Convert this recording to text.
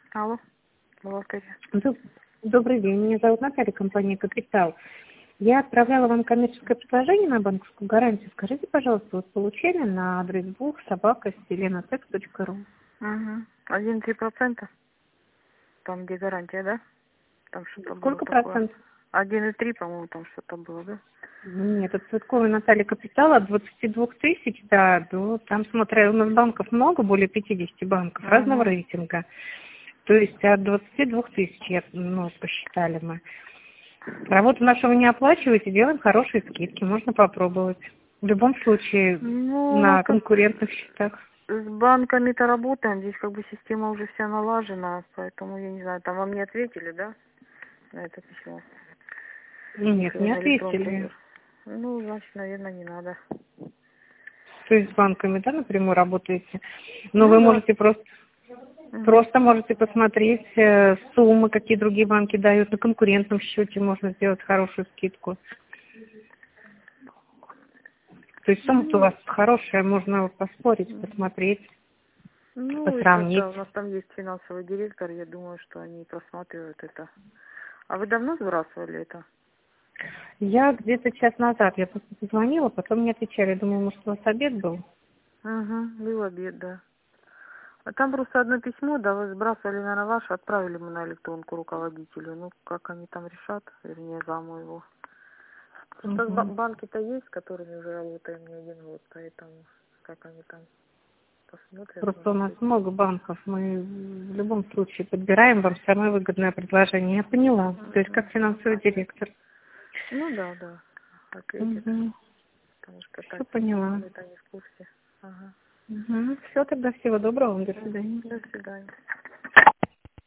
Алло, бухгалтерия. Добрый день, меня зовут Наталья, компания «Капитал». Я отправляла вам коммерческое предложение на банковскую гарантию. Скажите, пожалуйста, вот получили на адрес @selenatec.ru. Угу. 1,3%. Там, где гарантия, да? Там что-то было Сколько такое. процентов? 1,3, по-моему, там что-то было, да? Нет, от Цветковой Натальи Капитал от 22 тысяч, да, там, смотря, у нас банков много, более 50 банков разного Угу. рейтинга. То есть от 22 тысяч, посчитали мы. Работу нашего не оплачиваете, делаем хорошие скидки, можно попробовать. В любом случае Ну, у нас на как конкурентных счетах. с банками-то работаем, здесь как бы система уже вся налажена, поэтому, я не знаю, там вам не ответили, да, на это письмо? Нет, Если вы не на ответили. электронку... Ну, значит, наверное, не надо. То есть с банками, да, напрямую работаете. Но Ну, вы да. можете Угу. просто можете посмотреть суммы, какие другие банки дают. На конкурентном счете можно сделать хорошую скидку. То есть сумма-то у Ну, вас хорошая, можно поспорить, посмотреть, ну, посравнить. это у нас там есть финансовый директор, я думаю, что они просматривают это. А вы давно сбрасывали это? Я где-то час назад, я просто позвонила, потом не отвечали. Думаю, может, у вас обед был? Угу, был обед, да. А там просто одно письмо, да, вы сбрасывали, наверное, ваше, отправили мы на электронку руководителю. Ну, как они там решат, вернее, заму его. Просто Мгм. банки-то есть, с которыми уже работаем не один год, поэтому как они там посмотрят, Просто у может нас быть. много банков. Мы в любом случае подбираем вам самое выгодное предложение. Я поняла. То есть как Угу. финансовый директор. Ну да, да, ответит, Угу. потому что Все так поняла. мы-то не в курсе. Ага. Угу. Все, тогда всего доброго вам. До свидания. До свидания.